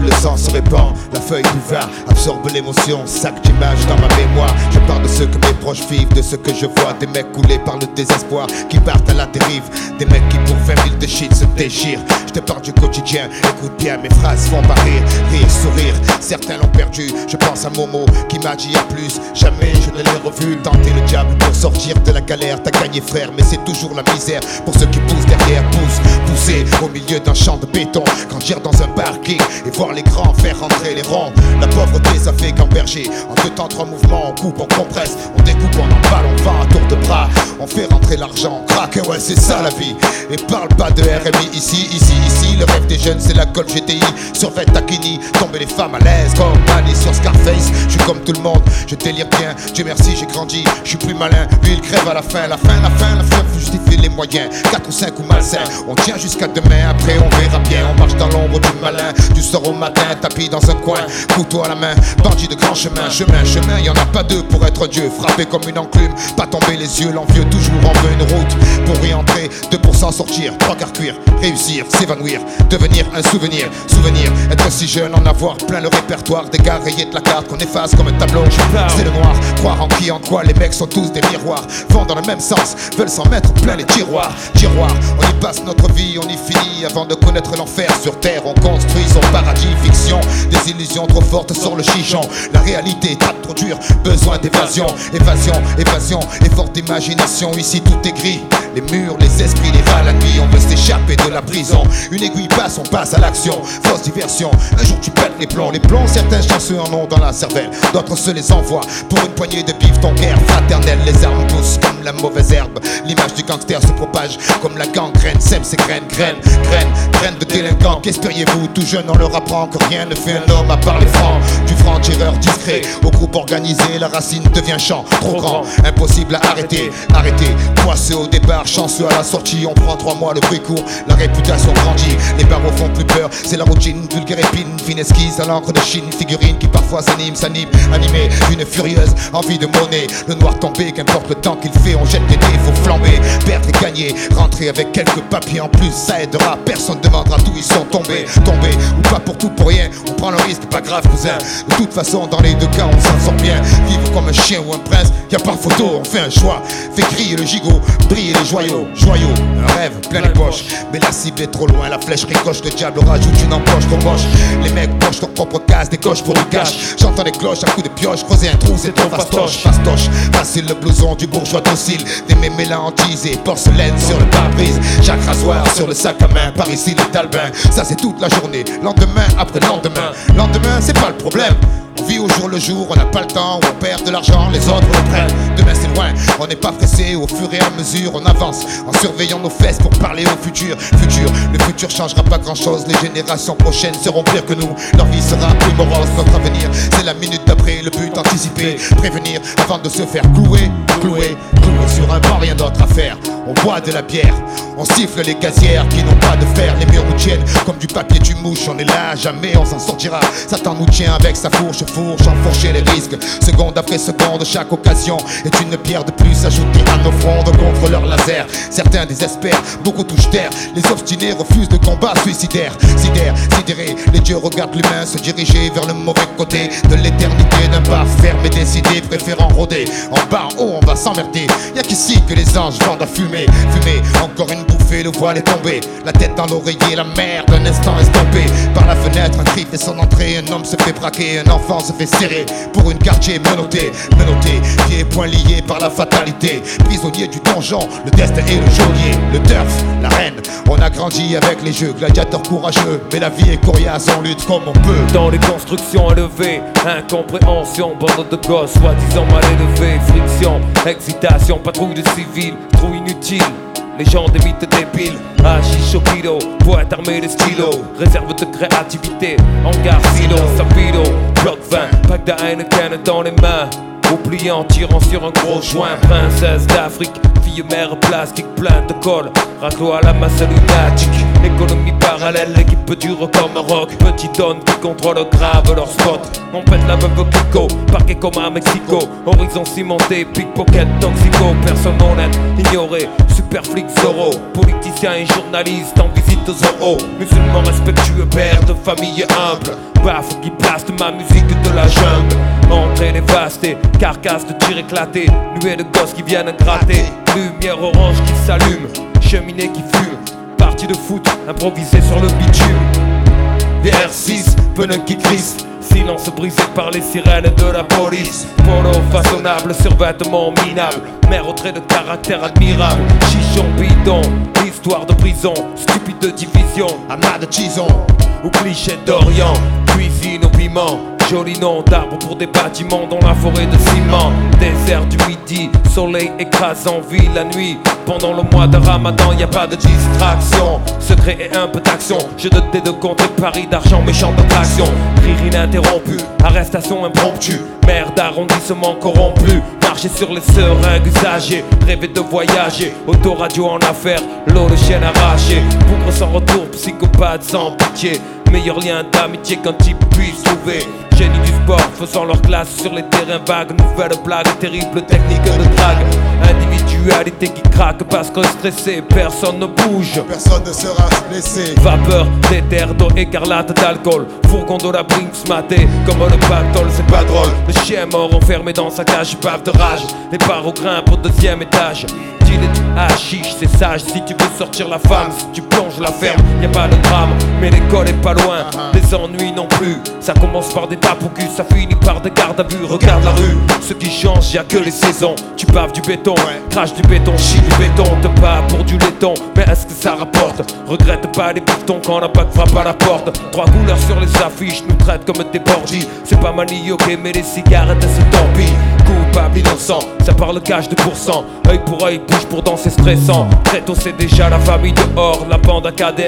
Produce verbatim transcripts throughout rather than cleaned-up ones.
le sang se répand. La feuille du vin absorbe l'émotion, sac d'images dans ma mémoire. Je parle de ce que mes proches vivent, de ce que je vois. Des mecs coulés par le désespoir, qui partent à la dérive. Des mecs qui pour vingt mille de shit se déchirent. Je te parle du quotidien, écoute bien, mes phrases font pas rire, rire, sourire. Certains l'ont perdu, je pense à Momo qui m'a dit à plus. Jamais je ne l'ai revu tenter le diable pour sortir de la galère. T'as gagné frère, mais c'est toujours la misère pour ceux qui poussent derrière. Pousse, pousser au milieu d'un champ de béton, grandir dans un parking et voir les grands faire rentrer les ronds. La pauvreté ça fait qu'emberger. En deux temps, trois mouvements, on coupe, on compresse, on découpe, on emballe, on vend à tour de bras. On fait rentrer l'argent, on craque, et ouais c'est ça la vie. Et parle pas de R M I ici, ici, ici. Le rêve des jeunes c'est la Golf G T I. Survêt Takini, tomber les femmes à l'aise comme Manny sur Scarface. Je suis comme tout le monde, je délire bien. Dieu merci j'ai grandi, je suis plus malin. Lui il crève à la fin, la fin, la fin, la fin justifie les moyens. Quatre ou cinq ou malsains, on tient jusqu'à demain. Après on verra bien, on marche dans l'ombre du malin. Du sort au matin, tapis dans un coin, couteau à la main, bandit de grand chemin. Chemin, chemin, y'en a pas deux pour être Dieu. Frappé comme une enclume, pas tomber les yeux. L'envieux toujours en veut une route pour y entrer, deux pour cent sortir, trois quarts cuire. Réussir, s'évanouir, devenir un souvenir. Souvenir, être si jeune, en avoir plein le répertoire. Des gars rayés de la carte qu'on efface comme un tableau. C'est le noir, croire en qui, en quoi. Les mecs sont tous des miroirs, vont dans le même sens, veulent s'en mettre plein les tiroirs. Tiroirs, on y passe notre vie, on y finit avant de connaître l'enfer. Sur terre, on construit son paradis. Fiction, des illusions trop fortes sur le chichon. La réalité tape trop dur, besoin d'évasion. Évasion, évasion, effort d'imagination. Ici tout est gris, les murs, les esprits, les rats la nuit. On veut s'échapper de la prison. Une aiguille passe, on passe à l'action. Fausse diversion, un jour tu pètes les plombs. Les plombs, certains chanceux en ont dans la cervelle, d'autres se les envoient pour une poignée de bif. Ton guerre fraternelle, les armes poussent comme la mauvaise herbe. L'image du gangster se propage comme la gangrène. Sème ses graines, graines, graines, graines de délinquants. Qu'espériez-vous, tout jeune on leur apprend que rien ne fait un homme à part les francs. Du franc-tireur discret au groupe organisé, la racine devient champ. Trop grand, impossible à arrêter, arrêter. Poisseux au départ, chanceux à la sortie. On prend trois mois, le bruit court, la réputation grandit. Les barreaux font plus peur, c'est la routine. Vulgaire épine, fine esquisse à l'encre de Chine. Figurine qui parfois s'anime, s'anime, animée d'une furieuse envie de monnaie. Le noir tombé, qu'importe le temps qu'il fait, on jette les dés, faut flamber, perdre et gagner. Rentrer avec quelques papiers en plus, ça aidera. Personne demandera d'où ils sont tombés, tombés ou pas pour tout pour rien. On prend le risque, pas grave cousin. De toute façon, dans les deux cas, on s'en sort bien. Vivre comme un chien ou un prince, y a pas photo, on fait un choix. Fait crier le gigot, briller les joyaux, joyaux. Un rêve plein les poches, mais la cible est trop loin. La flèche ricoche, le diable rajoute une empoche trop moche. Les mecs pochent leur propre case, des coches pour du cash. J'entends les cloches à coups de pioche, creuser un trou, c'est trop fastoche. Fastoche, facile le blouson du bourgeois docile. Des mémélans entisés, porcelaine sur le pare-brise. Chaque rasoir sur le sac à main, par ici les talbins. Ça c'est toute la journée, lendemain après lendemain. Lendemain c'est pas le problème. On vit au jour le jour, on n'a pas le temps, on perd de l'argent, les autres le prennent. Demain c'est loin, on n'est pas pressé, au fur et à mesure on avance en surveillant nos fesses pour parler au futur. Futur, le futur changera pas grand chose, les générations prochaines seront pires que nous. Leur vie sera plus morose, notre avenir c'est la minute d'après, le but anticipé, prévenir avant de se faire clouer, clouer, clouer sur un banc, rien d'autre à faire. On boit de la bière, on siffle les gazières qui n'ont pas de fer. Les murs nous tiennent comme du papier du mouche, on est là, jamais on s'en sortira. Satan nous tient avec sa fourche, fourche, enfourcher les risques. Seconde après seconde, chaque occasion est une pierre de plus ajoutée à nos frondes contre leur laser. Certains désespèrent, beaucoup touchent terre. Les obstinés refusent le combat suicidaire. Sidère, sidéré, les dieux regardent l'humain se diriger vers le mauvais côté de l'éternité. D'un pas ferme et décidé, préférant rôder. En bas, en haut, on va s'emmerder. Y'a qu'ici que les anges vendent à fumer. Fumer, encore une bouffée, le voile est tombé. La tête dans l'oreiller, la merde, un instant estompé. Par la fenêtre, un cri fait son entrée. Un homme se fait braquer, un enfant se fait serrer. Pour une quartier menotté, menotté, pieds et poings liés par la fatalité. Prisonnier du donjon, le destin est le geôlier. Le turf, la reine, on a grandi avec les jeux. Gladiateurs courageux, mais la vie est coriace, on lutte comme on peut. Dans les constructions élevées, incompréhension, bande de gosses, soi-disant mal élevés. Friction, excitation, patrouille de civils, trop inutile. Les gens des mythes débiles, Hachicho kilo, poète armé de stylo, réserve de créativité, hangar silo, sapido, bloc vingt, pack de Heineken dans les mains, oubliant, tirant sur un gros joint, princesse d'Afrique, Vie mère plastique plein de colle. Raclo à la masse lunatique. Économie parallèle, l'équipe dure comme un rock. Petit don qui contrôle grave leur spot. On pète la veuve Kiko, parquet comme à Mexico. Horizon cimenté, pickpocket, toxico. Personne honnête, ignoré, super flic Zorro. Politicien et journaliste en visite aux zoo. Musulman respectueux, père de famille humble. Baffe qui blaste ma musique de la jungle. Entrée dévastée, carcasse de tir éclaté. Nuée de gosses qui viennent gratter. Lumière orange qui s'allume, cheminée qui fume. Partie de foot, improvisée sur le bitume. V R six, pneus qui crissent. Silence brisé par les sirènes de la police. Polo façonnable, survêtement minable. Mère au trait de caractère admirable. Chichon bidon, histoire de prison. Stupide de division, amas de tison. Ou cliché d'Orient, cuisine au piment. Joli nom d'arbre pour des bâtiments dans la forêt de ciment. Désert du midi, soleil écrasant ville la nuit. Pendant le mois de Ramadan, y a pas de distraction. Secret et un peu d'action. Jeu de dés de compte et paris d'argent, méchant d'attraction. Rire ininterrompu, arrestation impromptue. Maire d'arrondissement corrompu. Marcher sur les seringues usagées. Rêver de voyager, autoradio en affaires. L'eau de chien arraché. Bougre sans retour, psychopathe sans pitié. Meilleur lien d'amitié qu'un type puisse trouver. Génie du sport, faisant leur classe sur les terrains vagues. Nouvelle blague, terrible technique de drague. Individualité qui craque parce que stressé, personne ne bouge. Personne ne sera blessé. Vapeur, d'éther, d'eau écarlate, d'alcool. Fourgon de la Brinks maté, comme le pactole, c'est pas drôle. Le chien mort enfermé dans sa cage, bave de rage. Les barreaux grimpent au deuxième étage. Deal et du hashish, c'est sage. Si tu veux sortir la femme, si tu plonges la ferme, y a pas de drame, mais l'école est pas loin. Les ennuis non plus. Ça commence par des tapes au cul, ça finit par des gardes à vue. Regarde la rue, ce qui change, y a que les saisons. Tu baves du béton, crache du béton, chie du béton. Te bats pour du laiton, mais est-ce que ça rapporte? Regrette pas les pistons quand la bague frappe à la porte. Trois couleurs sur les affiches, nous traitent comme des bordis. C'est pas manioqué, mais les cigarettes, c'est tant pis. Coupable, innocent, ça parle cash de pourcent. Œil pour œil, bouche pour danser stressant. Très tôt c'est déjà la famille dehors, la bande à cadère.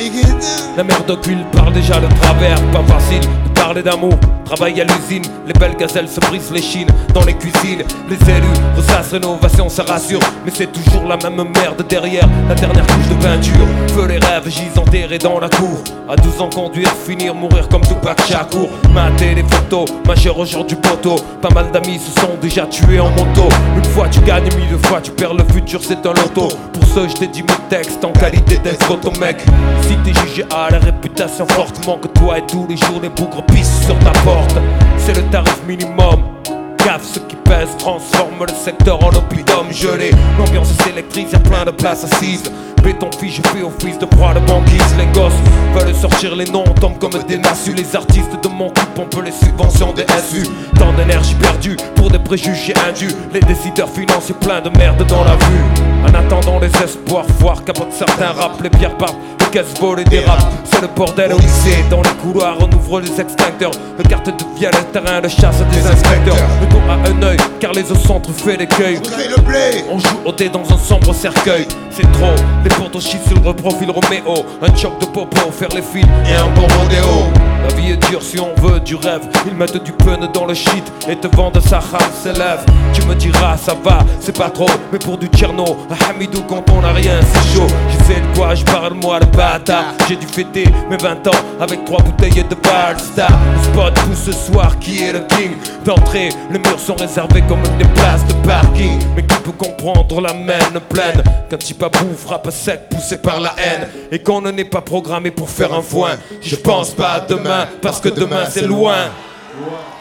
La mère d'occulte parle déjà de travers. Pas facile de parler d'amour, travail à l'usine. Les belles gazelles se brisent les chines dans les cuisines. Les élus ressassent rénovation, ça rassure. Mais c'est toujours la même merde derrière la dernière couche de peinture. Feu les rêves gisent enterrés dans la cour. À douze ans conduire, finir, mourir comme Tupac Shakur. Mater les photos, majeur au genre du poteau. Pas mal d'amis se sont déjà tués en moto. Une fois tu gagnes, mille fois tu perds, le futur c'est un loto. Pour ce je t'ai dit mes textes en qualité d'escroto mec. Si t'es jugé à la réputation fortement que toi et tous les jours les bougres pissent sur ta porte. C'est le tarif minimum. Gaffe, ce qui pèse transforme le secteur en oppidum gelé. L'ambiance s'électrise, y'a plein de places assises. Béton fige, je fais office de proie de banquise. Les gosses veulent sortir les noms, tombent comme des massues. Les artistes de mon coup pompent les subventions des S U. Tant d'énergie perdue pour des préjugés indus. Les décideurs financiers pleins de merde dans la vue. En attendant les espoirs, voir capote certains rap. Les pierres partent, les caisses volent et dérapent. C'est le bordel au lycée, dans les couloirs on ouvre les extincteurs. Le carte devient le terrain de chasse des inspecteurs. Le dos à un œil, car les os sont truffés d'écueils. On joue au dé dans un sombre cercueil. C'est trop, les potos chient sur le profil Roméo. Un choc de popo, faire les fils et un bon rodéo. La vie est dure si on veut du rêve. Ils mettent du pun dans le shit et te vendent sa rame s'élève. Tu me diras ça va, c'est pas trop. Mais pour du Tcherno, à Hamidou quand on a rien c'est chaud. Je sais de quoi je parle moi le bâtard. J'ai dû fêter mes vingt ans avec trois bouteilles de Balstar. Le spot tout ce soir qui est le king. D'entrée, les murs sont réservés comme des places de parking. Mais qui peut comprendre la mène pleine qu'un type à bout frappe sec poussé par la haine. Et qu'on ne n'est pas programmé pour faire un foin. Je pense pas à demain parce que demain c'est loin.